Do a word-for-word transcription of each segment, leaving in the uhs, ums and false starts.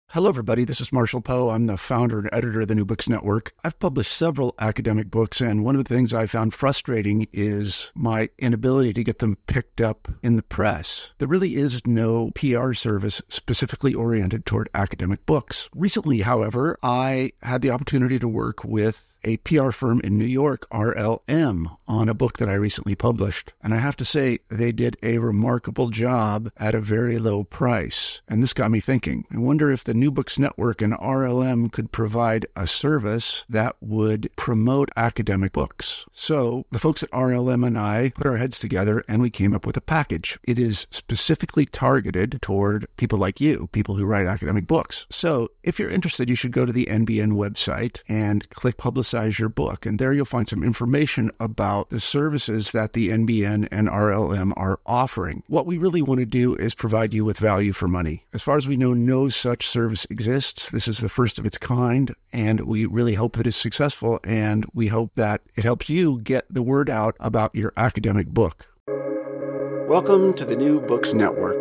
Hello, everybody. This is Marshall Poe. I'm the founder and editor of the New Books Network. I've published several academic books, and one of the things I found frustrating is my inability to get them picked up in the press. There really is no P R service specifically oriented toward academic books. Recently, however, I had the opportunity to work with a P R firm in New York, R L M, on a book that I recently published. And I have to say, they did a remarkable job at a very low price. And this got me thinking. I wonder if the New Books Network and R L M could provide a service that would promote academic books. So the folks at R L M and I put our heads together and we came up with a package. It is specifically targeted toward people like you, people who write academic books. So if you're interested, you should go to the N B N website and click Publicize your book. And there you'll find some information about the services that the N B N and R L M are offering. What we really want to do is provide you with value for money. As far as we know, no such service exists. This is the first of its kind, and we really hope that it's successful, and we hope that it helps you get the word out about your academic book. Welcome to the New Books Network.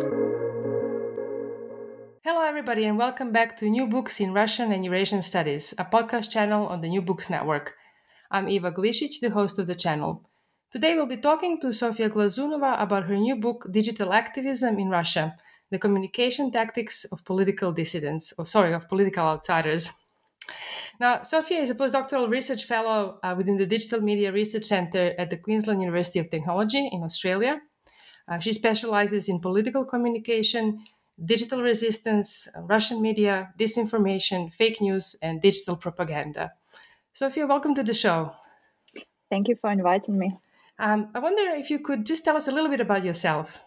Hello, everybody, and welcome back to New Books in Russian and Eurasian Studies, a podcast channel on the New Books Network. I'm Eva Glisic, the host of the channel. Today, we'll be talking to Sofia Glazunova about her new book, Digital Activism in Russia, The Communication Tactics of Political Dissidents, or sorry, of Political Outsiders. Now, Sofia is a postdoctoral research fellow uh, within the Digital Media Research Centre at the Queensland University of Technology in Australia. Uh, she specializes in political communication, digital resistance, Russian media, disinformation, fake news, and digital propaganda. Sofia, welcome to the show. Thank you for inviting me. Um, I wonder if you could just tell us a little bit about yourself.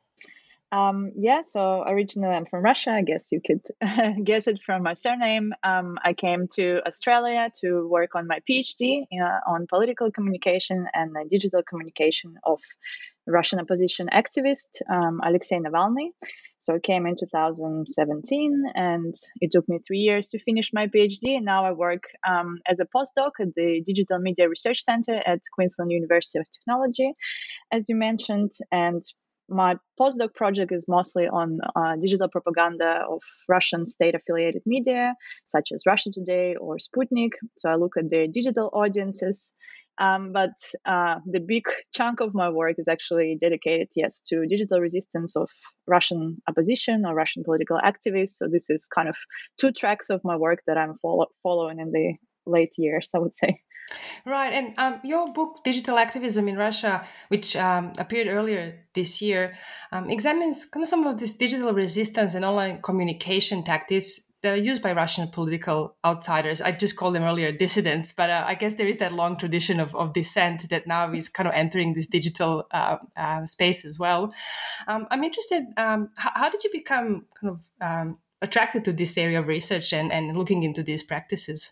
Um, yeah, so originally I'm from Russia. I guess you could guess it from my surname. Um, I came to Australia to work on my PhD uh, on political communication and uh, digital communication of Russian opposition activist um, Alexei Navalny. So I came in two thousand seventeen, and it took me three years to finish my PhD. And now I work um, as a postdoc at the Digital Media Research Centre at Queensland University of Technology, as you mentioned. And my postdoc project is mostly on uh, digital propaganda of Russian state-affiliated media, such as Russia Today or Sputnik. So I look at their digital audiences. Um, but uh, the big chunk of my work is actually dedicated, yes, to digital resistance of Russian opposition or Russian political activists. So this is kind of two tracks of my work that I'm follow- following in the late years, I would say. Right, and um, your book, Digital Activism in Russia, which um, appeared earlier this year, um, examines kind of some of this digital resistance and online communication tactics that are used by Russian political outsiders. I just called them earlier dissidents, but uh, I guess there is that long tradition of, of dissent that now is kind of entering this digital uh, uh, space as well. Um, I'm interested, um, how, how did you become kind of um, attracted to this area of research and, and looking into these practices?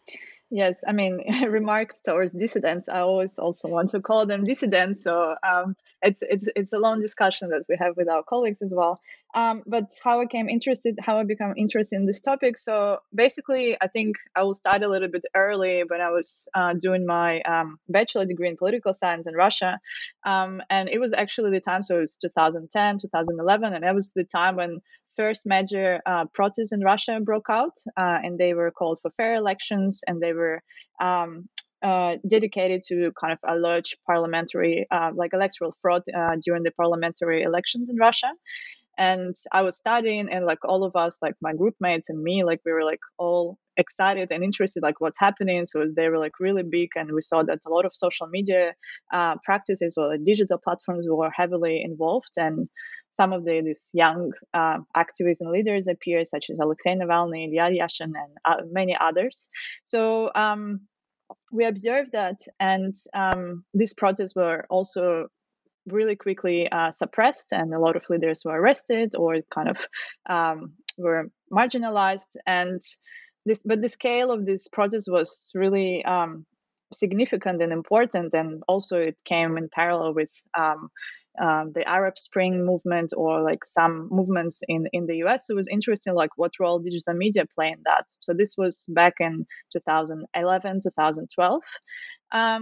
Yes, I mean, remarks towards dissidents, I always also want to call them dissidents. So um, it's it's it's a long discussion that we have with our colleagues as well. Um, but how I came interested, how I become interested in this topic. So basically, I think I will start a little bit early when I was uh, doing my um, bachelor degree in political science in Russia. Um, and it was actually the time, so it was two thousand ten, two thousand eleven, and that was the time when first major uh, protests in Russia broke out, uh, and they were called for fair elections, and they were um, uh, dedicated to kind of alleged parliamentary, uh, like electoral fraud uh, during the parliamentary elections in Russia. And I was studying, and like all of us, like my group mates and me, like we were like all excited and interested, like what's happening. So they were like really big, and we saw that a lot of social media uh, practices or like digital platforms were heavily involved, and some of the these young uh, activists and leaders appeared, such as Alexei Navalny, Ilya Yashin, and uh, many others. So um, we observed that, and um, these protests were also really quickly uh, suppressed, and a lot of leaders were arrested or kind of um, were marginalized. And this, but the scale of this protest was really um, significant and important, and also it came in parallel with um, um, the Arab Spring movement or like some movements in in the U S. So it was interesting, like what role digital media play in that. So this was back in two thousand eleven, two thousand twelve. Um,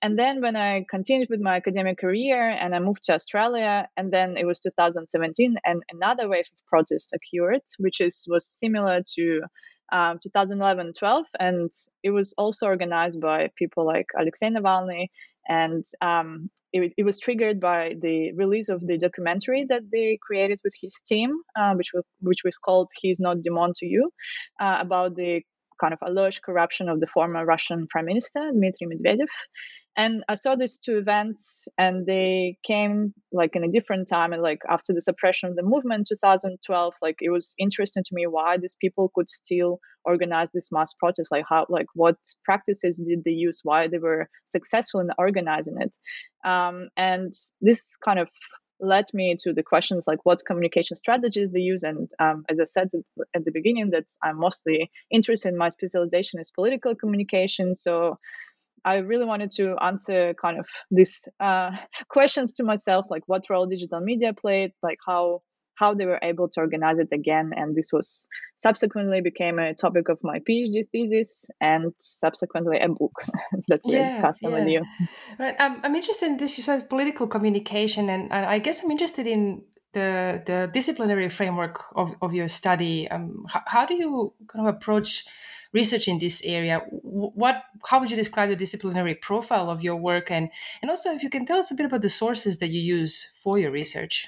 and then when I continued with my academic career and I moved to Australia, and then it was two thousand seventeen, and another wave of protests occurred, which is was similar to um, two thousand eleven twelve, and it was also organized by people like Alexei Navalny. And um, it, it was triggered by the release of the documentary that they created with his team, uh, which was which was called "He's Not Demon to You," uh, about the kind of alleged corruption of the former Russian Prime Minister Dmitry Medvedev. And I saw these two events, and they came like in a different time, and like after the suppression of the movement, two thousand twelve. Like it was interesting to me why these people could still organize this mass protest, like how, like what practices did they use, why they were successful in organizing it, um, and this kind of led me to the questions like what communication strategies they use. And um, as I said at the beginning, that I'm mostly interested in, my specialization is political communication, so I really wanted to answer kind of these uh, questions to myself, like what role digital media played, like how how they were able to organize it again. And this was subsequently became a topic of my PhD thesis, and subsequently a book that we are Yeah, discussing with yeah. you. Right. Um, I'm interested in this. You said political communication, and, and I guess I'm interested in the the disciplinary framework of, of your study. Um, how, how do you kind of approach research in this area? What, how would you describe the disciplinary profile of your work, and and also if you can tell us a bit about the sources that you use for your research?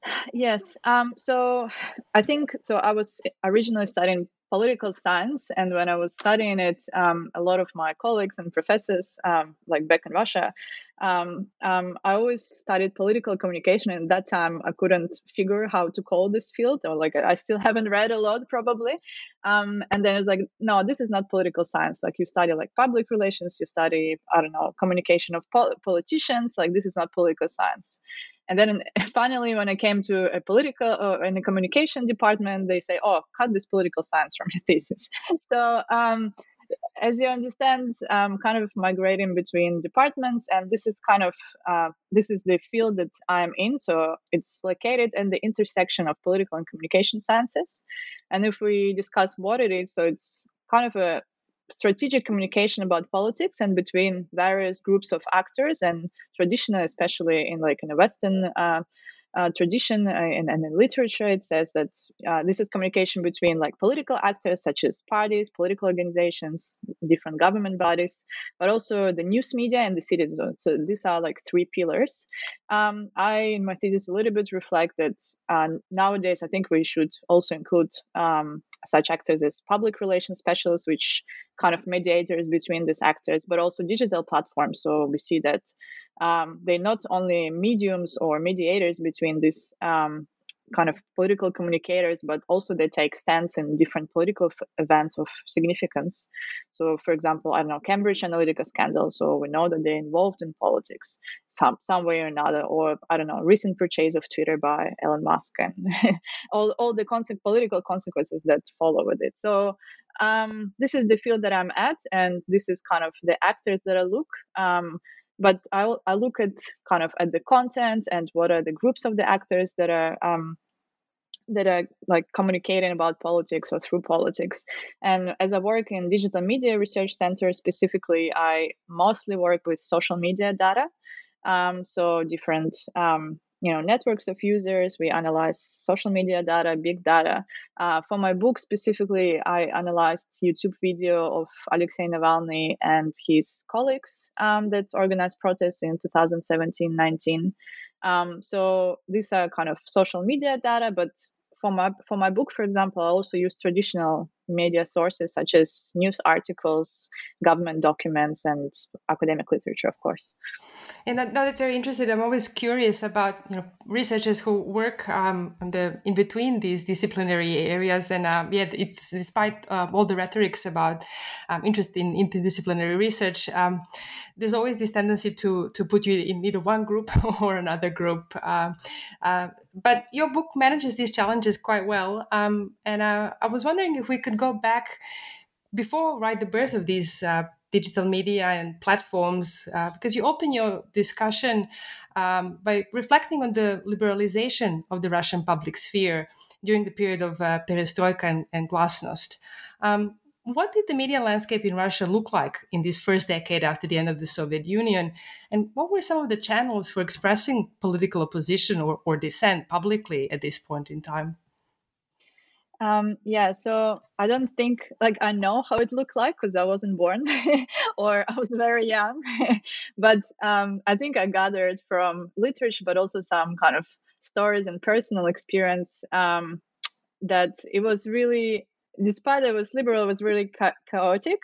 Yes. Um, so I think so. I was originally studying political science, and when I was studying it, um, a lot of my colleagues and professors, um, like back in Russia, um, um, I always studied political communication. And at that time, I couldn't figure how to call this field, or like I still haven't read a lot, probably. Um, and then it was like, no, this is not political science. Like you study like public relations, you study, I don't know, communication of pol- politicians. Like this is not political science. And then finally, when I came to a political uh, in a communication department, they say, "Oh, cut this political science from your thesis." So, um, as you understand, I'm kind of migrating between departments, and this is kind of uh, this is the field that I'm in. So it's located in the intersection of political and communication sciences. And if we discuss what it is, so it's kind of a strategic communication about politics and between various groups of actors, and traditionally, especially in like in a Western uh, uh, tradition uh, and, and in literature, it says that uh, this is communication between like political actors such as parties, political organizations, different government bodies, but also the news media and the citizens. So these are like three pillars. Um, I, in my thesis, a little bit reflect that uh, nowadays I think we should also include um, such actors as public relations specialists, which kind of mediators between these actors, but also digital platforms. So we see that um, they're not only mediums or mediators between these um, kind of political communicators, but also they take stands in different political f- events of significance. So, for example, I don't know, Cambridge Analytica scandal. So we know that they're involved in politics some some way or another. Or I don't know, recent purchase of Twitter by Elon Musk, and all all the conse- political consequences that follow with it. So um, this is the field that I'm at, and this is kind of the actors that I look. Um, but I, I look at kind of at the content and what are the groups of the actors that are um, that are like communicating about politics or through politics. And as I work in digital media research center specifically, I mostly work with social media data. Um, so different um, you know networks of users. We analyze social media data, big data. Uh, for my book specifically, I analyzed YouTube video of Alexei Navalny and his colleagues um, that organized protests in two thousand seventeen nineteen. Um, so these are kind of social media data, but for my for my book, for example, I also use traditional media sources such as news articles, government documents, and academic literature, of course. And that, that's very interesting. I'm always curious about you know researchers who work um, on the in between these disciplinary areas, and um, yeah, it's despite uh, all the rhetorics about um, interest in interdisciplinary research, um, there's always this tendency to to put you in either one group or another group. Uh, uh, but your book manages these challenges quite well, um, and uh, I was wondering if we could go back before right the birth of these uh, digital media and platforms, uh, because you open your discussion um, by reflecting on the liberalization of the Russian public sphere during the period of uh, perestroika and, and glasnost. Um, what did the media landscape in Russia look like in this first decade after the end of the Soviet Union? And what were some of the channels for expressing political opposition or, or dissent publicly at this point in time? Um, yeah, so I don't think like I know how it looked like because I wasn't born or I was very young. But um, I think I gathered from literature, but also some kind of stories and personal experience um, that it was really, despite it was liberal, it was really cha- chaotic.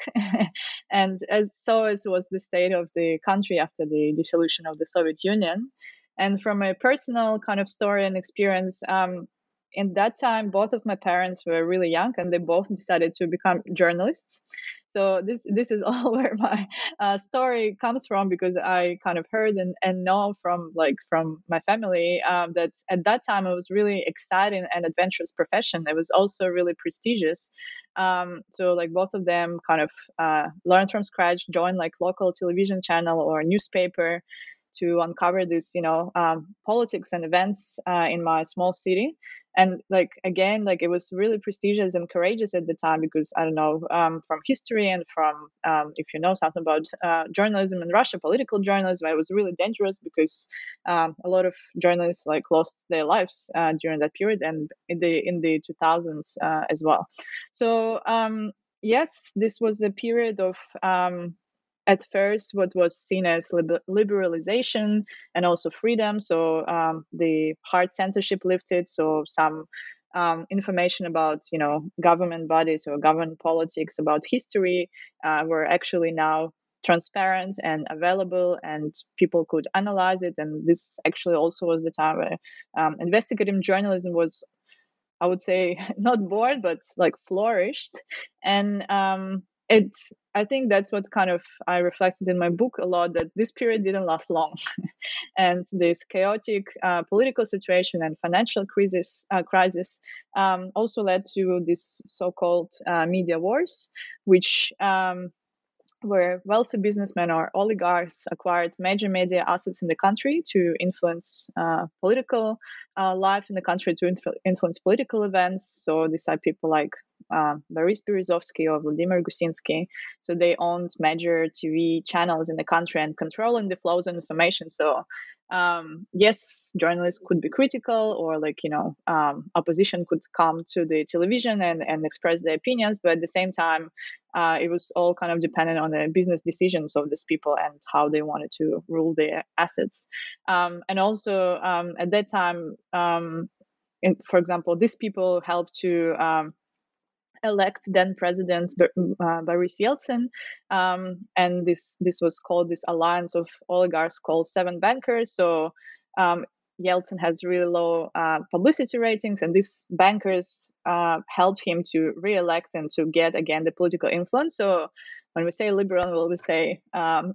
And as so as was the state of the country after the dissolution of the Soviet Union. And from a personal kind of story and experience, um, in that time, both of my parents were really young, and they both decided to become journalists. So this this is all where my uh, story comes from, because I kind of heard and, and know from like from my family um, that at that time it was really exciting and adventurous profession. It was also really prestigious. Um, so like both of them kind of uh, learned from scratch, joined like local television channel or newspaper to uncover this, you know, um, politics and events uh, in my small city. And like again, like it was really prestigious and courageous at the time, because I don't know, um, from history and from um, if you know something about uh, journalism in Russia, political journalism, it was really dangerous because um, a lot of journalists like lost their lives uh, during that period, and in the in the two thousands uh, as well. So um, yes, this was a period of um, at first what was seen as liber- liberalization and also freedom. So um, the hard censorship lifted. So some um, information about, you know, government bodies or government politics, about history, uh, were actually now transparent and available, and people could analyze it. And this actually also was the time where um, investigative journalism was, I would say, not born, but like flourished. And um, it's, I think that's what kind of I reflected in my book a lot, that this period didn't last long. And this chaotic uh, political situation and financial crisis, uh, crisis um, also led to this so-called uh, media wars, which um, where wealthy businessmen or oligarchs acquired major media assets in the country to influence uh, political uh, life in the country, to inf- influence political events. So these are people like uh, Boris Berezovsky or Vladimir Gusinsky. So they owned major T V channels in the country and controlling the flows of information. So um, yes, journalists could be critical, or like, you know, um, opposition could come to the television and, and express their opinions, but at the same time, uh, it was all kind of dependent on the business decisions of these people and how they wanted to rule their assets. Um, and also um, at that time, um, in, for example, these people helped to um, elect then President uh, Boris Yeltsin, um, and this this was called this alliance of oligarchs called Seven Bankers. So um, Yeltsin has really low uh, publicity ratings, and these bankers uh, helped him to re-elect and to get again the political influence. So when we say liberal, we always say um,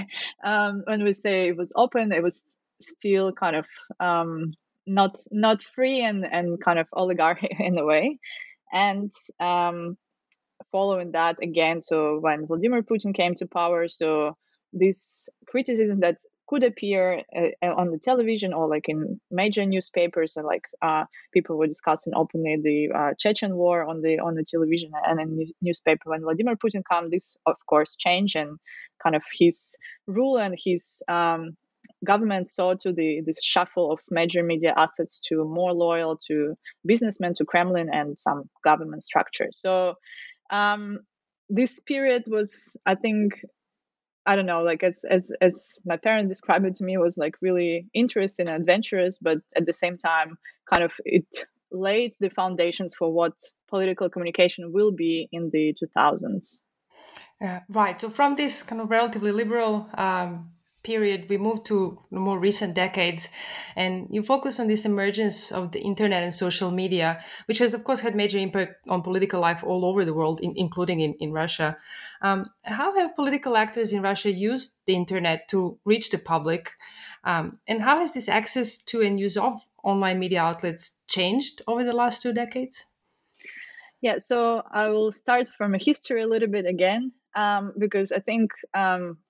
um, when we say it was open, it was still kind of um, not not free and and kind of oligarchy in a way. And um, following that again, so when Vladimir Putin came to power, so this criticism that could appear uh, on the television or like in major newspapers, and like uh, people were discussing openly the uh, Chechen war on the on the television and in the newspaper. When Vladimir Putin came, this of course changed, and kind of his rule and his um, government saw to the this shuffle of major media assets to more loyal to businessmen, to Kremlin, and some government structures. So um, this period was, I think, I don't know, like as as as my parents described it to me, was like really interesting and adventurous, but at the same time, kind of it laid the foundations for what political communication will be in the two thousands. Uh, right. So from this kind of relatively liberal um, period, we move to more recent decades, and you focus on this emergence of the internet and social media, which has, of course, had major impact on political life all over the world, in, including in, in Russia. Um, how have political actors in Russia used the internet to reach the public? Um, and how has this access to and use of online media outlets changed over the last two decades? Yeah, so I will start from a history a little bit again, um, because I think um,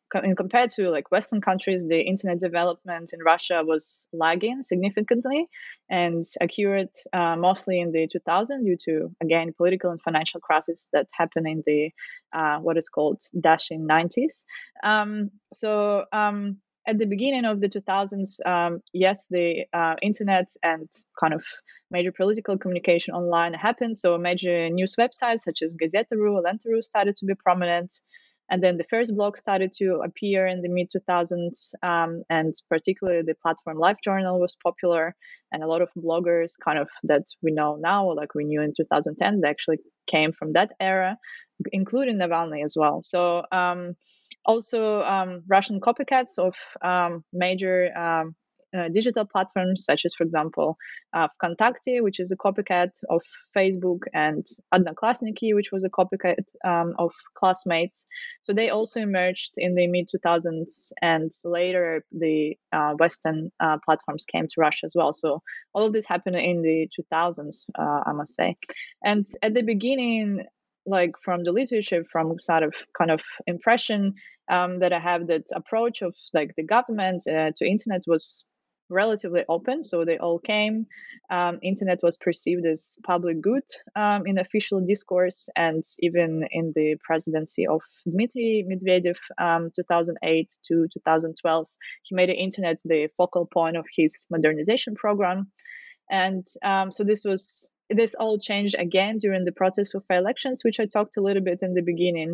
in compared to like Western countries, the internet development in Russia was lagging significantly and occurred uh, mostly in the two thousands due to, again, political and financial crisis that happened in the uh, what is called dashing nineties. Um, so um, at the beginning of the two thousands, um, yes, the uh, internet and kind of major political communication online happened. So major news websites such as Gazeta.ru, Lenta.ru started to be prominent. And then the first blog started to appear in the mid two thousands, um, and particularly the platform LiveJournal was popular, and a lot of bloggers kind of that we know now, like we knew in twenty tens, they actually came from that era, including Navalny as well. So um, also um, Russian copycats of um, major um, uh, digital platforms, such as, for example, uh, Vkontakte, which is a copycat of Facebook, and Odnoklassniki, which was a copycat um, of Classmates. So they also emerged in the mid two thousands, and later the uh, Western uh, platforms came to Russia as well. So all of this happened in the two thousands, uh, I must say. And at the beginning, like from the literature, from sort of kind of impression um, that I have, that approach of like the government uh, to internet was relatively open. So they all came. Um, internet was perceived as public good um, in official discourse, and even in the presidency of Dmitry Medvedev, um, two thousand eight to two thousand twelve, he made the internet the focal point of his modernization program. And um, so this was this all changed again during the protest for fair elections, which I talked a little bit in the beginning.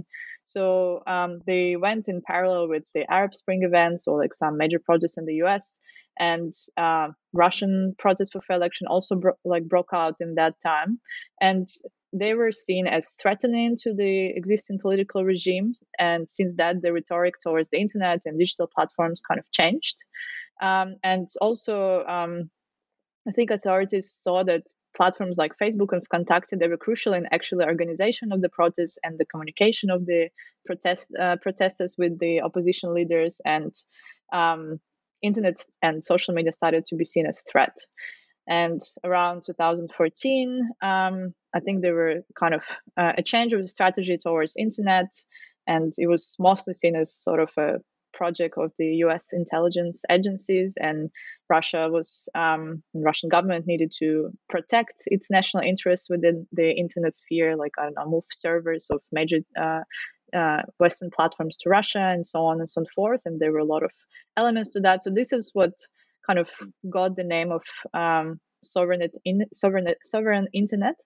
So um, they went in parallel with the Arab Spring events, or like some major protests in the U S, and uh, Russian protests for fair election also bro- like broke out in that time, and they were seen as threatening to the existing political regimes. And since that, the rhetoric towards the internet and digital platforms kind of changed. Um, and also, um, I think authorities saw that platforms like Facebook and Vkontakte, they were crucial in actually organization of the protests and the communication of the protest uh, protesters with the opposition leaders, and um, internet and social media started to be seen as threat. And around two thousand fourteen, um, I think there were kind of uh, a change of the strategy towards internet, and it was mostly seen as sort of a project of the U S intelligence agencies, and Russia was um, Russian government needed to protect its national interests within the internet sphere, like I don't know, move servers of major uh, uh, Western platforms to Russia, and so on and so forth. And there were a lot of elements to that. So this is what kind of got the name of um, sovereign in sovereign sovereign internet,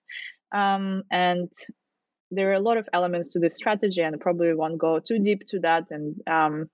um, and there are a lot of elements to this strategy, and I probably won't go too deep to that. And um,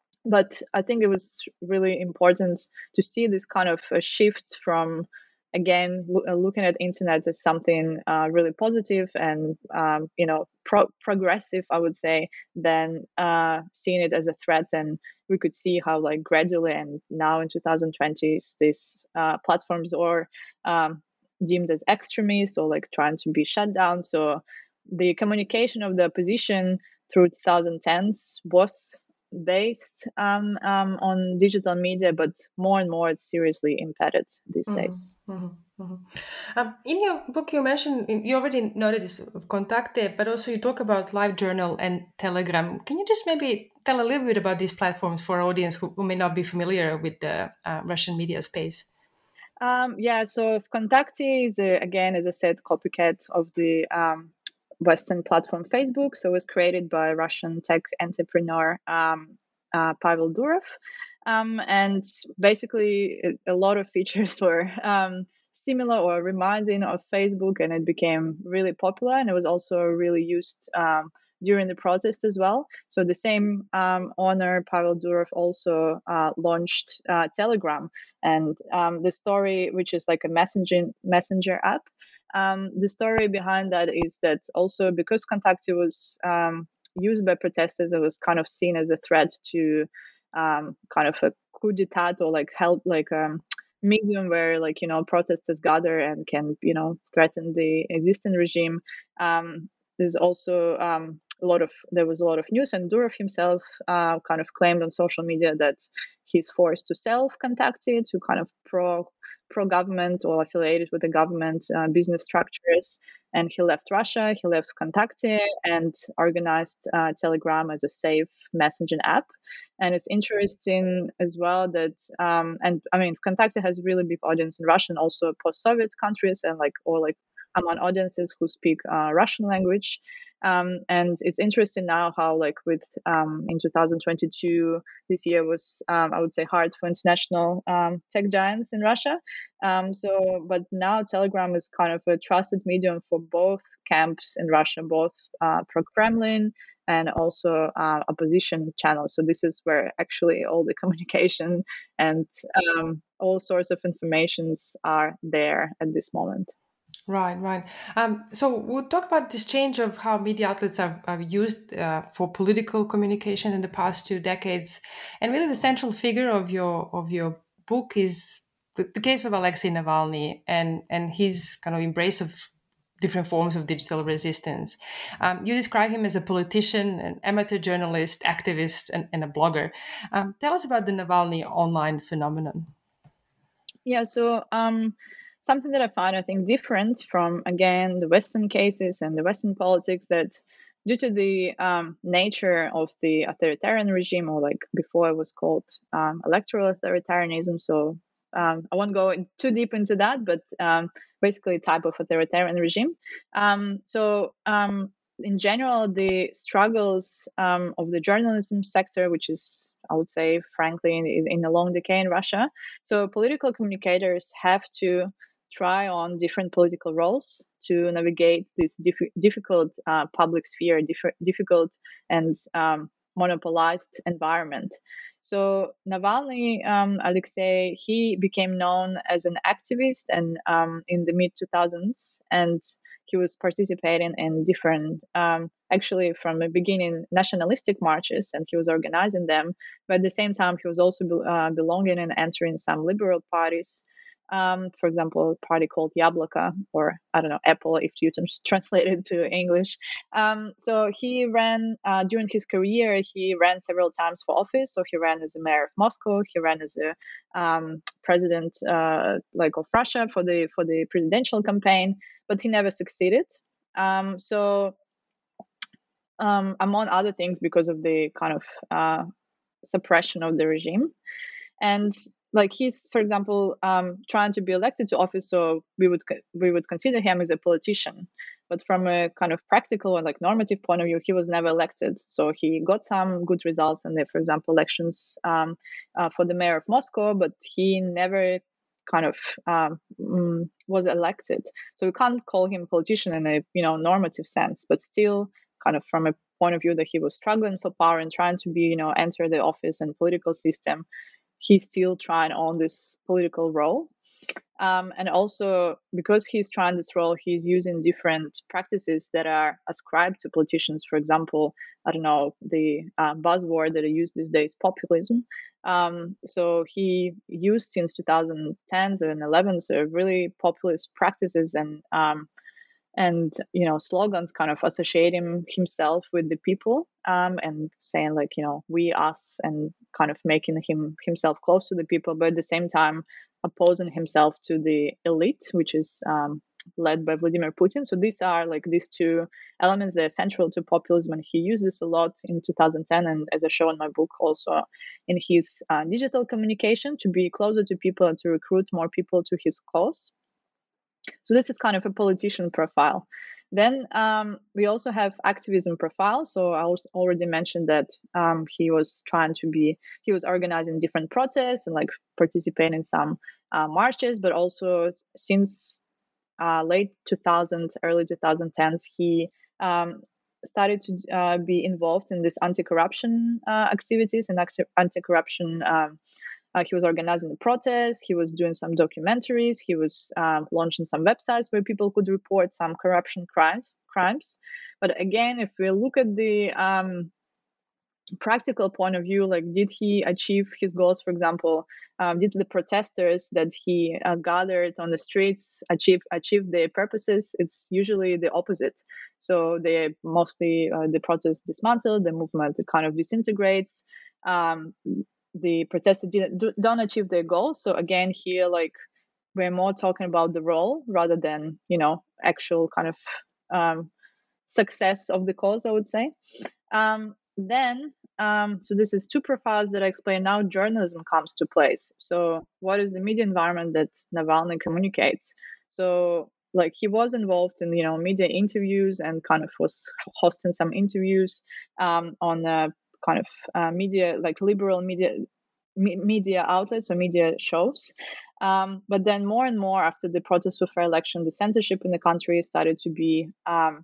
but I think it was really important to see this kind of a shift from, again, lo- looking at internet as something uh, really positive and um, you know pro- progressive, I would say, than uh, seeing it as a threat. And we could see how, like, gradually, and now in twenty twenties, these uh, platforms are um, deemed as extremist or like trying to be shut down. So the communication of the opposition through twenty tens was based um, um, on digital media, but more and more it's seriously impeded these Mm-hmm, days. mm-hmm, mm-hmm. Um, in your book, you mentioned, you already noted this of Kontakte, but also you talk about LiveJournal and Telegram. Can you just maybe tell a little bit about these platforms for our audience who, who may not be familiar with the uh, Russian media space? Um, yeah, so Kontakte is, a, again, as I said, copycat of the um, Western platform Facebook. So it was created by Russian tech entrepreneur um, uh, Pavel Durov. Um, and basically, a lot of features were um, similar or reminding of Facebook, and it became really popular. And it was also really used um, during the protest as well. So the same um, owner, Pavel Durov, also uh, launched uh, Telegram. And um, the story, which is like a messaging messenger app, um, the story behind that is that also because Kontakte was um, used by protesters, it was kind of seen as a threat to um, kind of a coup d'etat, or like help, like um, medium where, like, you know, protesters gather and can, you know, threaten the existing regime. Um, there's also um, a lot of there was a lot of news, and Durov himself uh, kind of claimed on social media that he's forced to sell Kontakte to kind of pro pro-government or affiliated with the government uh, business structures. And he left Russia, he left Kontakte and organized uh, Telegram as a safe messaging app. And it's interesting as well that, um, and I mean, Kontakte has a really big audience in Russia and also post-Soviet countries and like, or like among audiences who speak uh, Russian language. Um, and it's interesting now how like with um, in two thousand twenty-two, this year was, um, I would say, hard for international um, tech giants in Russia. Um, so, but now Telegram is kind of a trusted medium for both camps in Russia, both uh, pro-Kremlin and also uh, opposition channels. So this is where actually all the communication and um, all sorts of informations are there at this moment. Right, right. Um, so we'll talk about this change of how media outlets are, are used uh, for political communication in the past two decades, and really the central figure of your of your book is the, the case of Alexei Navalny and and his kind of embrace of different forms of digital resistance. Um, you describe him as a politician, an amateur journalist, activist, and, and a blogger. Um, tell us about the Navalny online phenomenon. Yeah, so. Um... Something that I find, I think, different from, again, the Western cases and the Western politics, that due to the um, nature of the authoritarian regime, or like before it was called um, electoral authoritarianism, so um, I won't go too deep into that, but um, basically a type of authoritarian regime. Um, so um, in general, the struggles um, of the journalism sector, which is, I would say, frankly, in, in a long decay in Russia, so political communicators have to try on different political roles to navigate this diff- difficult uh, public sphere, diff- difficult and um, monopolized environment. So Navalny, um, Alexei, he became known as an activist and um, in the mid two thousands, and he was participating in different, um, actually from the beginning, nationalistic marches, and he was organizing them. But at the same time, he was also be- uh, belonging and entering some liberal parties. Um, for example, a party called Yabloko, or I don't know, Apple, if you translate it to English. Um, so he ran, uh, during his career, he ran several times for office. So he ran as a mayor of Moscow, he ran as a um, president uh, like of Russia for the for the presidential campaign, but he never succeeded. Um, so um, among other things, because of the kind of uh, suppression of the regime. And like he's, for example, um, trying to be elected to office, so we would we would consider him as a politician. But from a kind of practical and like normative point of view, he was never elected. So he got some good results in the, for example, elections um, uh, for the mayor of Moscow, but he never kind of um, was elected. So we can't call him a politician in a you know normative sense, but still kind of from a point of view that he was struggling for power and trying to be you know enter the office and political system. He's still trying on this political role. Um, and also because he's trying this role, he's using different practices that are ascribed to politicians. For example, I don't know, the uh, buzzword that I use these days, populism. Um, so he used since twenty tens and elevens uh, really populist practices and um, and you know slogans kind of associating himself with the people um, and saying like you know we us and kind of making him himself close to the people, but at the same time opposing himself to the elite, which is um, led by Vladimir Putin. So these are like these two elements that are central to populism, and he used this a lot in two thousand ten, and as I show in my book also in his uh, digital communication, to be closer to people and to recruit more people to his cause. So this is kind of a politician profile. Then um, we also have activism profile. So I was already mentioned that um, he was trying to be, he was organizing different protests and like participating in some uh, marches, but also since uh, late two thousands, early twenty tens, he um, started to uh, be involved in this anti-corruption uh, activities and acti- anti-corruption um, Uh, he was organizing the protests. He was doing some documentaries. He was um, launching some websites where people could report some corruption crimes. Crimes, but again, if we look at the um, practical point of view, like did he achieve his goals? For example, um, did the protesters that he uh, gathered on the streets achieve achieve their purposes? It's usually the opposite. So they mostly uh, the protests dismantled, the movement kind of disintegrates. Um, the protesters didn't, don't achieve their goals. So again, here, like we're more talking about the role rather than, you know, actual kind of um, success of the cause, I would say. Um, then, um, so this is two profiles that I explain now. Journalism comes to place. So what is the media environment that Navalny communicates? So like he was involved in, you know, media interviews and kind of was hosting some interviews um, on a kind of uh, media, like liberal media me- media outlets or media shows. Um, but then more and more after the protests for fair election, the censorship in the country started to be um,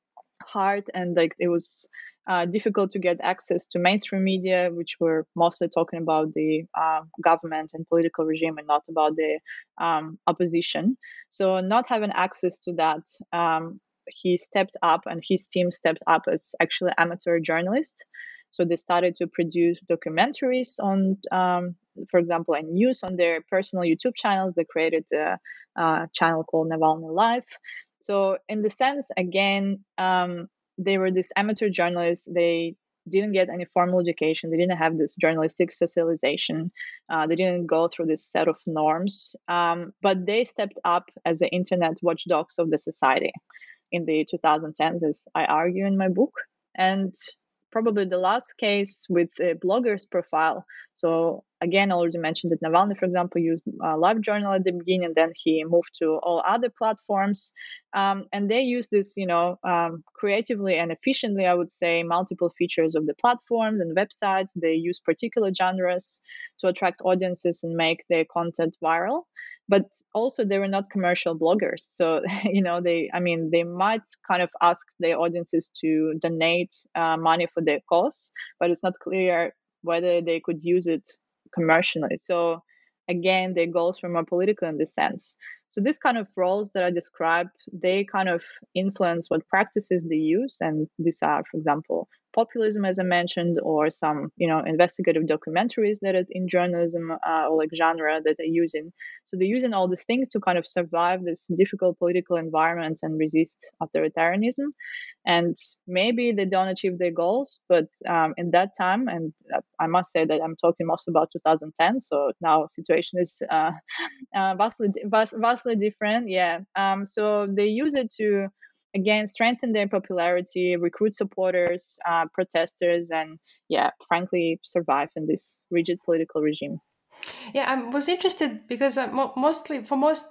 hard, and like it was uh, difficult to get access to mainstream media, which were mostly talking about the uh, government and political regime and not about the um, opposition. So not having access to that, um, he stepped up and his team stepped up as actually amateur journalists. So they started to produce documentaries on, um, for example, and news on their personal YouTube channels. They created a, a channel called Navalny Live. So in the sense, again, um, they were these amateur journalists. They didn't get any formal education. They didn't have this journalistic socialization. Uh, they didn't go through this set of norms. Um, but they stepped up as the internet watchdogs of the society in the twenty tens, as I argue in my book. And probably the last case with a blogger's profile. So again, I already mentioned that Navalny, for example, used uh, LiveJournal at the beginning, and then he moved to all other platforms. Um, and they use this, you know, um, creatively and efficiently, I would say, multiple features of the platforms and websites. They use particular genres to attract audiences and make their content viral. But also they were not commercial bloggers. So, you know, they, I mean, they might kind of ask their audiences to donate uh, money for their cause, but it's not clear whether they could use it commercially. So again, their goals were more political in this sense. So these kind of roles that I described, they kind of influence what practices they use. And these are, for example, populism, as I mentioned, or some, you know, investigative documentaries that are in journalism uh, or like genre that they're using. So they're using all these things to kind of survive this difficult political environment and resist authoritarianism. And maybe they don't achieve their goals, but um, in that time, and I must say that I'm talking most about two thousand ten, so now situation is uh, uh, vastly, vast, vastly different. Yeah. Um, so they use it to, again, strengthen their popularity, recruit supporters, uh, protesters, and yeah, frankly, survive in this rigid political regime. Yeah, I was interested because uh, mo- mostly for most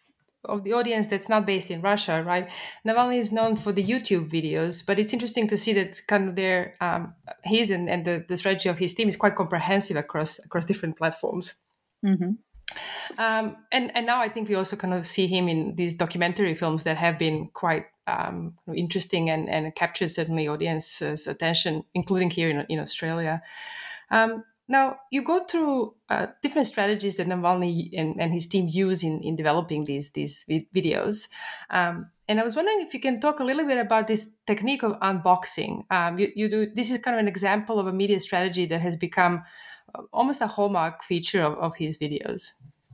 of the audience that's not based in Russia, right? Navalny is known for the YouTube videos, but it's interesting to see that kind of their um, his and, and the, the strategy of his team is quite comprehensive across across different platforms. Mm-hmm. Um, and and now I think we also kind of see him in these documentary films that have been quite um, interesting and, and captured certainly audience's attention, including here in, in Australia. Um, now you go through uh, different strategies that Navalny and, and his team use in, in developing these these vi- videos. Um, and I was wondering if you can talk a little bit about this technique of unboxing. Um, you, you do this is kind of an example of a media strategy that has become almost a hallmark feature of, of his videos.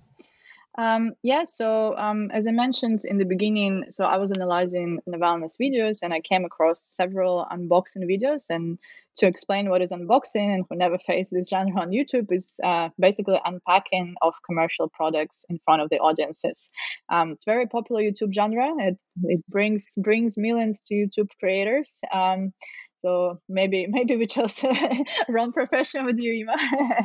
Um, yeah, so um, as I mentioned in the beginning, so I was analyzing Navalny's videos and I came across several unboxing videos. And to explain what is unboxing and who never faced this genre on YouTube is uh, basically unpacking of commercial products in front of the audiences. Um, it's very popular YouTube genre. It it brings brings millions to YouTube creators. Um, So maybe maybe we chose wrong profession with you, Eva.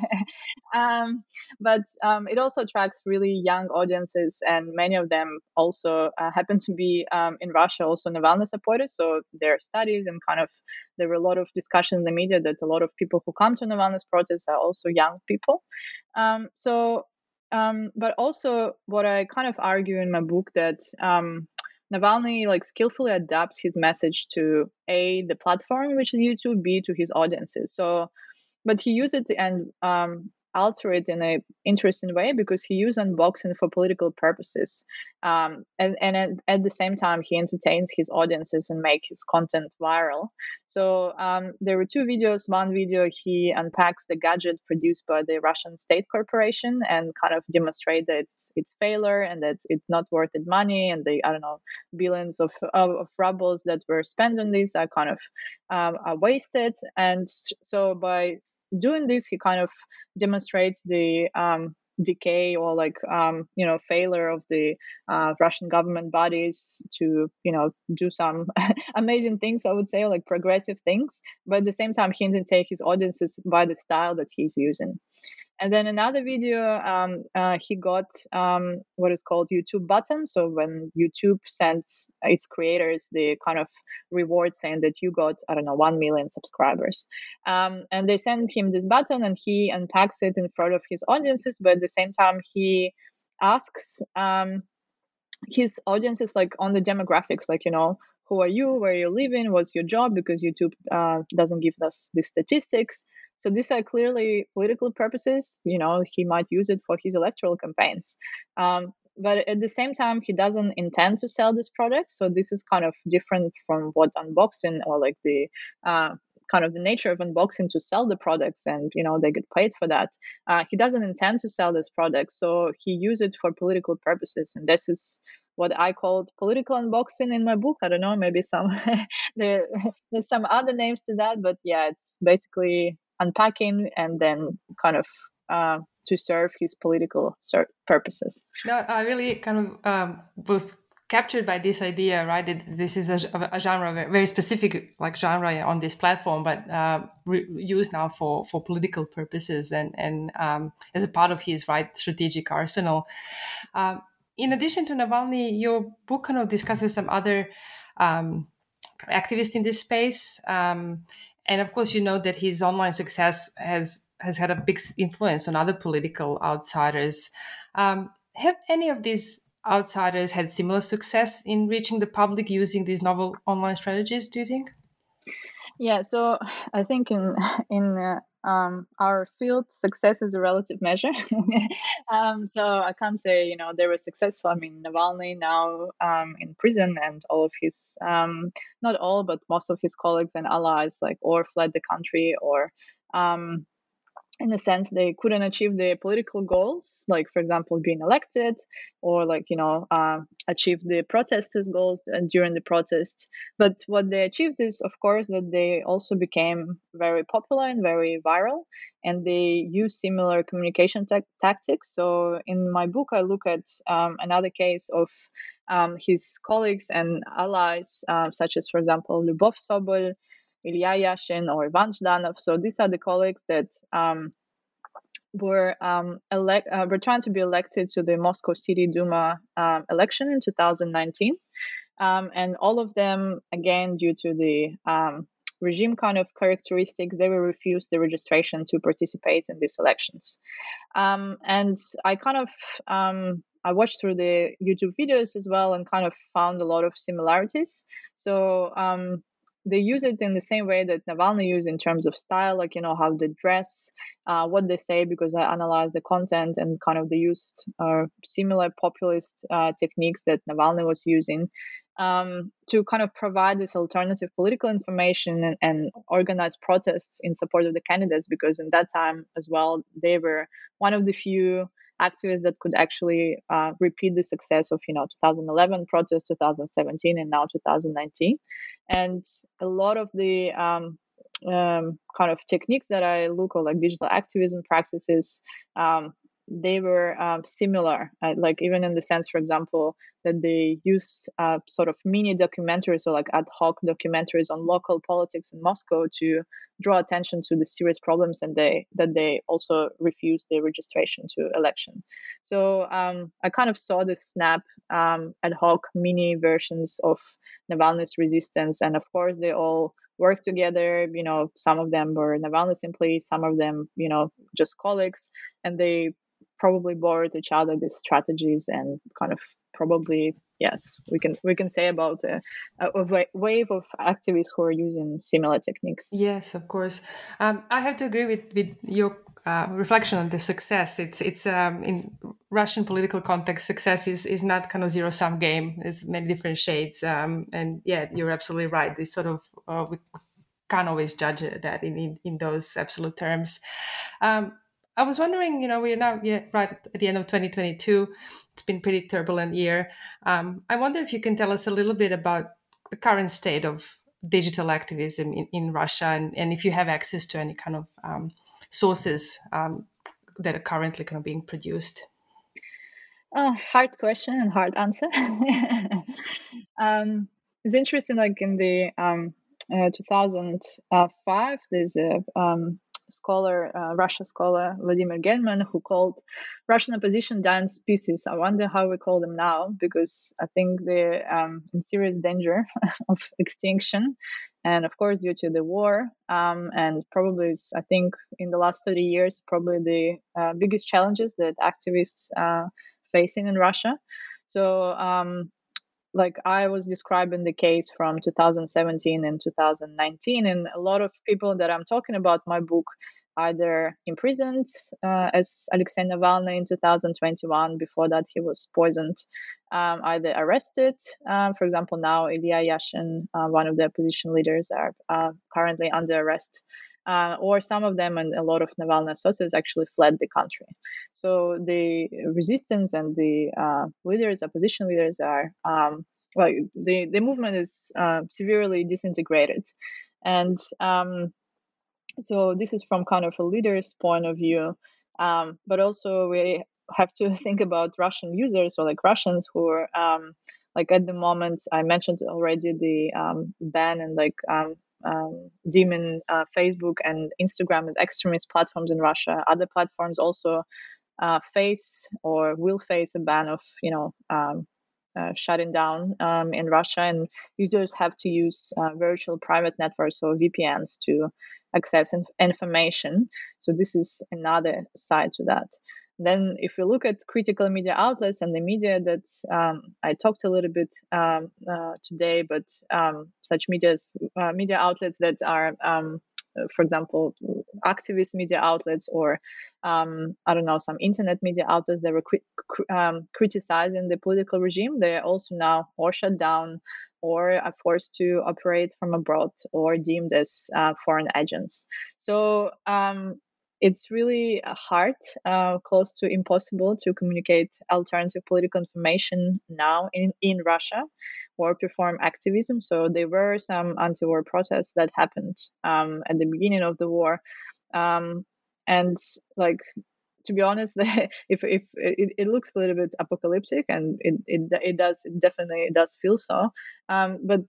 um, but um, it also attracts really young audiences, and many of them also uh, happen to be um, in Russia, also Navalny supporters. So there are studies and kind of there were a lot of discussion in the media that a lot of people who come to Navalny's protests are also young people. Um, so, um, but also what I kind of argue in my book that um, Navalny like skillfully adapts his message to A, the platform, which is YouTube, B, to his audiences. So, but he used it and um, alter it in a interesting way because he used unboxing for political purposes. Um, and and at, at the same time, he entertains his audiences and make his content viral. So um, there were two videos. One video, he unpacks the gadget produced by the Russian state corporation and kind of demonstrate that it's, it's failure and that it's not worth it money. And the, I don't know, billions of, of, of rubles that were spent on this are kind of um, are wasted. And so by doing this, he kind of demonstrates the um, decay or like um, you know failure of the uh, Russian government bodies to you know do some amazing things, I would say, like progressive things, but at the same time he didn't take his audiences by the style that he's using. And then another video, um, uh, he got um, what is called YouTube button. So when YouTube sends its creators the kind of reward saying that you got, I don't know, one million subscribers. Um, and they send him this button and he unpacks it in front of his audiences. But at the same time, he asks um, his audiences like on the demographics, like, you know, who are you, where are you living, what's your job, because YouTube uh, doesn't give us the statistics. So these are clearly political purposes. You know, he might use it for his electoral campaigns. Um, but at the same time, he doesn't intend to sell this product. So this is kind of different from what unboxing or like the uh, kind of the nature of unboxing to sell the products and, you know, they get paid for that. Uh, he doesn't intend to sell this product. So he used it for political purposes. And this is what I called political unboxing in my book. I don't know, maybe some there, there's some other names to that, but yeah, it's basically unpacking and then kind of uh, to serve his political ser- purposes. No, I really kind of um, was captured by this idea, right? That this is a, a genre, very specific like genre on this platform, but uh, re- used now for for political purposes and and um, as a part of his right strategic arsenal. Um, in addition to Navalny, your book kind of discusses some other um, activists in this space. Um, And of course, you know that his online success has has had a big influence on other political outsiders. Um, have any of these outsiders had similar success in reaching the public using these novel online strategies, do you think? Yeah, so I think in in uh, um, our field, success is a relative measure. um, so I can't say, you know, they were successful. I mean, Navalny now um, in prison, and all of his, um, not all, but most of his colleagues and allies, like, or fled the country, or um, in a sense they couldn't achieve their political goals, like for example being elected, or like you know uh, achieve the protesters goals during the protest. But what they achieved is of course that they also became very popular and very viral, and they use similar communication ta- tactics. So in my book I look at um, another case of um, his colleagues and allies, uh, such as for example Lyubov Sobol, Ilya Yashin, or Ivan Zhdanov. So these are the colleagues that um, were um, elect uh, were trying to be elected to the Moscow City Duma um, election in two thousand nineteen, um, and all of them, again due to the um, regime kind of characteristics, they were refused the registration to participate in these elections. Um, and I kind of um, I watched through the YouTube videos as well and kind of found a lot of similarities. So um, they use it in the same way that Navalny used in terms of style, like, you know, how they dress, uh, what they say, because I analyzed the content and kind of they used uh, similar populist uh, techniques that Navalny was using um, to kind of provide this alternative political information and, and organize protests in support of the candidates, because in that time as well, they were one of the few activists that could actually uh, repeat the success of, you know, two thousand eleven protests, two thousand seventeen, and now two thousand nineteen. And a lot of the um, um, kind of techniques that I look at, like digital activism practices, um, they were um, similar, uh, like even in the sense, for example, that they used uh, sort of mini documentaries or like ad hoc documentaries on local politics in Moscow to draw attention to the serious problems, and they that they also refused their registration to election. So um, I kind of saw this snap um, ad hoc mini versions of Navalny's resistance, and of course they all work together. You know, some of them were Navalny's employees, some of them, you know, just colleagues, and they probably borrowed each other these strategies and kind of probably, yes, we can we can say about a, a wave of activists who are using similar techniques. Yes, of course. Um, I have to agree with with your uh, reflection on the success. It's it's um, in Russian political context, success is is not kind of zero sum game. There's many different shades, um, and yeah, you're absolutely right. This sort of uh, we can't always judge that in in, in those absolute terms. Um, I was wondering, you know, we're now yeah, right at the end of twenty twenty-two. It's been a pretty turbulent year. Um, I wonder if you can tell us a little bit about the current state of digital activism in, in Russia, and, and if you have access to any kind of um, sources um, that are currently kind of being produced? Uh, hard question and hard answer. um, it's interesting, like in the um, uh, two thousand five, there's a um, scholar, uh, Russia scholar, Vladimir Gelman, who called Russian opposition dying species. I wonder how we call them now, because I think they're um, in serious danger of extinction. And of course, due to the war, um, and probably, it's, I think, in the last thirty years, probably the uh, biggest challenges that activists uh, facing in Russia. So, um, like I was describing the case from two thousand seventeen and two thousand nineteen, and a lot of people that I'm talking about my book either imprisoned, uh, as Alexei Navalny in two thousand twenty-one. Before that, he was poisoned. Um, either arrested. Um, for example, now Ilya Yashin, uh, one of the opposition leaders, are uh, currently under arrest. Uh, or some of them and a lot of Navalny associates actually fled the country. So the resistance and the uh, leaders, opposition leaders, are um, well, the the movement is uh, severely disintegrated, and um, so this is from kind of a leader's point of view, um, but also we have to think about Russian users or like Russians who are um, like at the moment I mentioned already the um, ban and like um, um, deeming uh, Facebook and Instagram as extremist platforms in Russia. Other platforms also uh, face or will face a ban of, you know, um, uh, shutting down um, in Russia, and users have to use uh, virtual private networks or V P Ns to access inf- information. So this is another side to that. Then, if you look at critical media outlets and the media that um, I talked a little bit um, uh, today, but um, such medias, uh, media outlets that are, um, for example, activist media outlets or, um, I don't know, some internet media outlets that were cri- cr- um, criticizing the political regime, they are also now or shut down or are forced to operate from abroad or deemed as uh, foreign agents. So, um, it's really hard, uh, close to impossible to communicate alternative political information now in, in Russia or perform activism. So there were some anti-war protests that happened um, at the beginning of the war. Um, and like, to be honest, if if it, it looks a little bit apocalyptic, and it it, it does it definitely it does feel so, um, but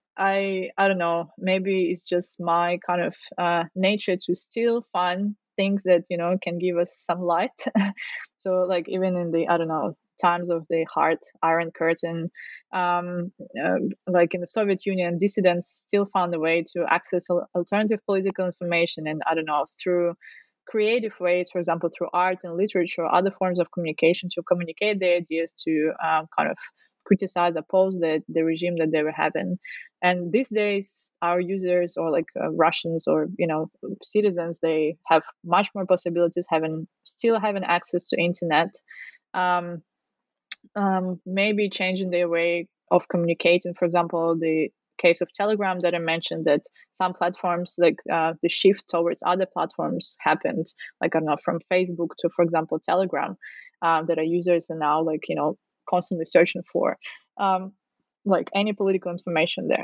I I don't know, maybe it's just my kind of uh, nature to still find things that, you know, can give us some light. So like even in the, I don't know, times of the hard Iron Curtain, um, uh, like in the Soviet Union, dissidents still found a way to access alternative political information, and I don't know, through creative ways, for example, through art and literature, or other forms of communication, to communicate their ideas, to um, kind of criticize, oppose the, the regime that they were having. And these days, our users or like uh, Russians or, you know, citizens, they have much more possibilities, having still having access to internet, um, um, maybe changing their way of communicating. For example, the case of Telegram that I mentioned, that some platforms, like uh, the shift towards other platforms happened, like I don't know, from Facebook to, for example, Telegram, uh, that our users are now like, you know, constantly searching for um, like any political information there.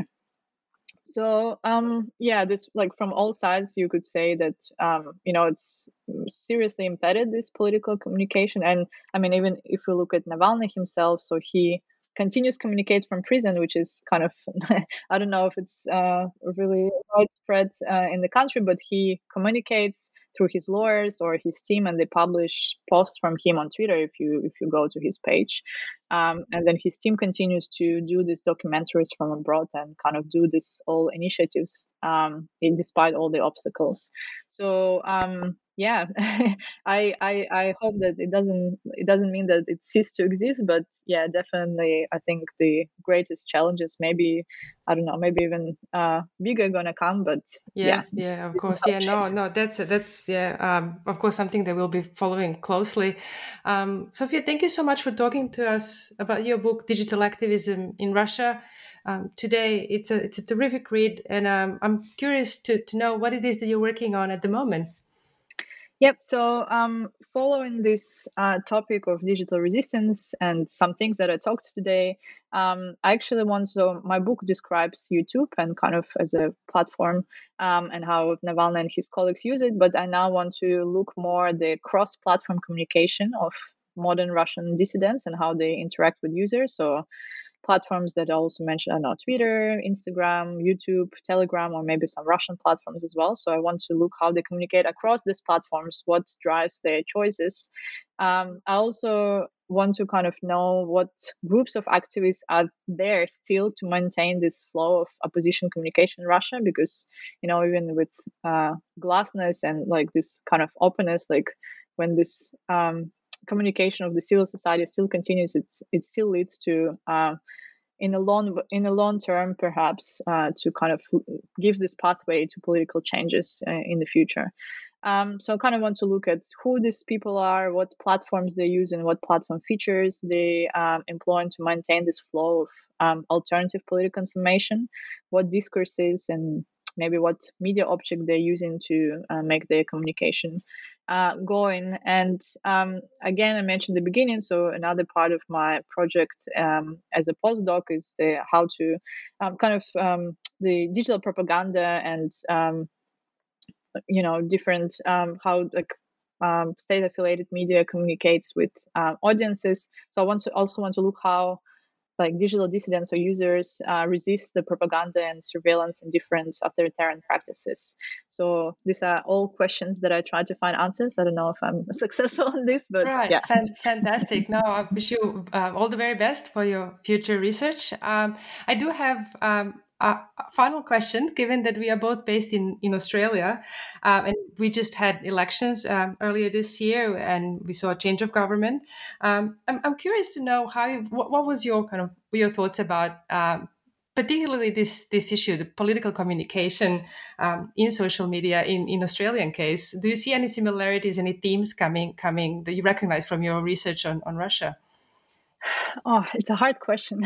So um, yeah, this like from all sides, you could say that um, you know, it's seriously impeded this political communication. And I mean, even if we look at Navalny himself, so he continues communicate from prison, which is kind of I don't know if it's uh, really widespread uh, in the country, but he communicates through his lawyers or his team, and they publish posts from him on Twitter if you if you go to his page. Um, and then his team continues to do these documentaries from abroad and kind of do this all initiatives um, in, despite all the obstacles. So um, yeah, I, I I hope that it doesn't it doesn't mean that it ceased to exist, but yeah, definitely I think the greatest challenges, maybe I don't know, maybe even uh, bigger gonna come. But yeah, yeah, yeah, of course, yeah, no, no, that's that's yeah, um, of course, something that we'll be following closely. Um, Sophia, thank you so much for talking to us about your book, Digital Activism in Russia. Um, today, it's a it's a terrific read, and um, I'm curious to to know what it is that you're working on at the moment. Yep. So, um, following this uh, topic of digital resistance and some things that I talked today, um, I actually want to. My book describes YouTube and kind of as a platform, um, and how Navalny and his colleagues use it. But I now want to look more at the cross-platform communication of modern Russian dissidents and how they interact with users. So platforms that I also mentioned, I don't know, Twitter, Instagram, YouTube, Telegram, or maybe some Russian platforms as well. So I want to look how they communicate across these platforms, what drives their choices. Um, I also want to kind of know what groups of activists are there still to maintain this flow of opposition communication in Russia, because, you know, even with uh, glassness and like this kind of openness, like when this um, communication of the civil society still continues, it, it still leads to uh, in a long in a long term perhaps uh, to kind of give this pathway to political changes uh, in the future. Um, so I kind of want to look at who these people are, what platforms they use, and what platform features they um, employ to maintain this flow of um, alternative political information, what discourses and maybe what media object they're using to uh, make their communication uh, going. And um, again, I mentioned at the beginning, so another part of my project um, as a postdoc is the, how to um, kind of um, the digital propaganda and um, you know different um, how like um, state affiliated media communicates with uh, audiences. So I want to also want to look how like digital dissidents or users uh, resist the propaganda and surveillance and different authoritarian practices. So these are all questions that I try to find answers. I don't know if I'm successful in this, but Right, yeah. Fan- fantastic. No, I wish you uh, all the very best for your future research. Um, I do have um, a a final question, given that we are both based in, in Australia, um, and we just had elections um, earlier this year, and we saw a change of government. Um, I'm, I'm curious to know how you, what, what was your kind of your thoughts about um, particularly this this issue, the political communication um, in social media in, in Australian case. Do you see any similarities, any themes coming coming that you recognize from your research on, on Russia? Oh, it's a hard question.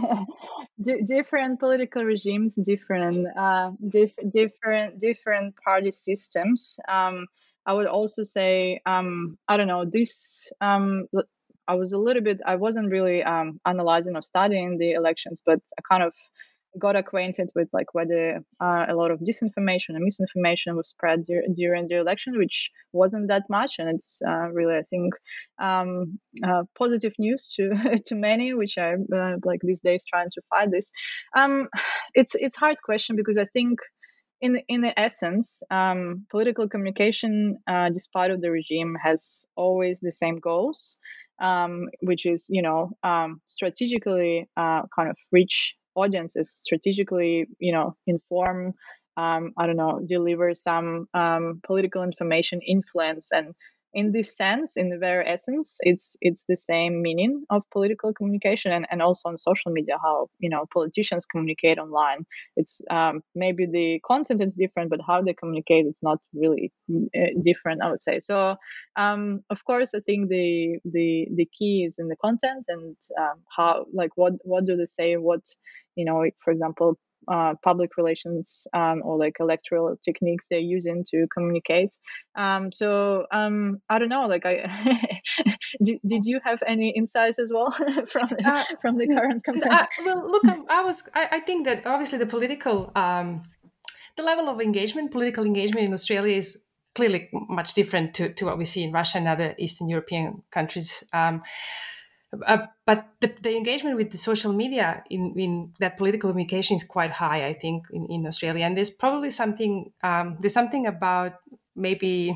D- different political regimes, different, uh, diff- different, different party systems. Um, I would also say, um, I don't know, this. Um, l- I was a little bit. I wasn't really um, analyzing or studying the elections, but I kind of got acquainted with like whether uh, a lot of disinformation and misinformation was spread dur- during the election, which wasn't that much, and it's uh, really, I think, um, uh, positive news to to many, which are uh, like these days trying to fight this. Um, it's it's hard question because I think in in the essence, um, political communication, uh, despite of the regime, has always the same goals, um, which is you know um, strategically uh, kind of reach audiences, strategically you know inform. Um, I don't know, deliver some um, political information, influence, and in this sense, in the very essence, it's it's the same meaning of political communication, and, and also on social media, how you know politicians communicate online. It's um, maybe the content is different, but how they communicate, it's not really uh, different, I would say. So um, of course, I think the the the key is in the content and um, how like what what do they say, what you know for example uh, public relations um, or like electoral techniques they're using to communicate. Um, so um, I don't know. Like, I did, did you have any insights as well from the, Uh, from the n- current n- campaign? I, well, look, I'm, I was. I, I think that obviously the political, um, the level of engagement, political engagement in Australia is clearly much different to, to what we see in Russia and other Eastern European countries. Um, uh, but the, the engagement with the social media in, in that political communication is quite high, I think, in, in Australia. And there's probably something. Um, there's something about maybe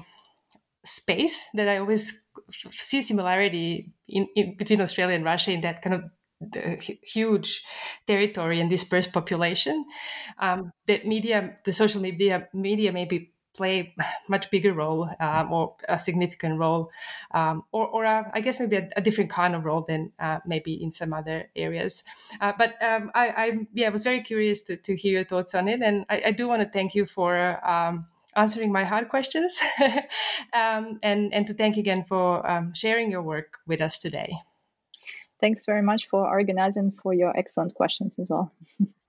space that I always f- see similarity in, in between Australia and Russia in that kind of the hu- huge territory and dispersed population. Um, that media, the social media, media maybe play much bigger role um, or a significant role, um, or, or a, I guess maybe a, a different kind of role than uh, maybe in some other areas. Uh, but um, I, I, yeah, I was very curious to, to hear your thoughts on it, and I, I do want to thank you for. Um, answering my hard questions um, and, and to thank you again for um, sharing your work with us today. Thanks very much for organizing, for your excellent questions as well.